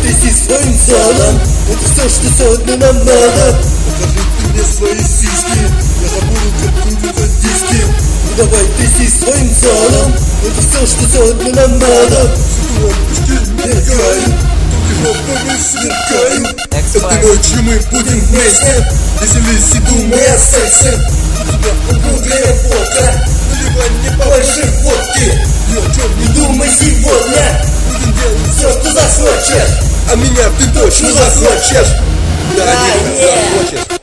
тряси своим залом. Это все, что сегодня нам надо. Покажи ты мне свои сиськи, я забуду, как крутятся диски. Ну давай тряси своим залом. Это все, что сегодня нам надо. Лампочки мелькают, лампами сверкают. Этой ночью мы будем вместе, веселись и думай о сексе. У тебя углубленная фотка, наливай мне побольше водки. Ни о чем не думай сегодня, будем делать все, что захочешь. А меня ты точно захочешь. Да, не захочешь.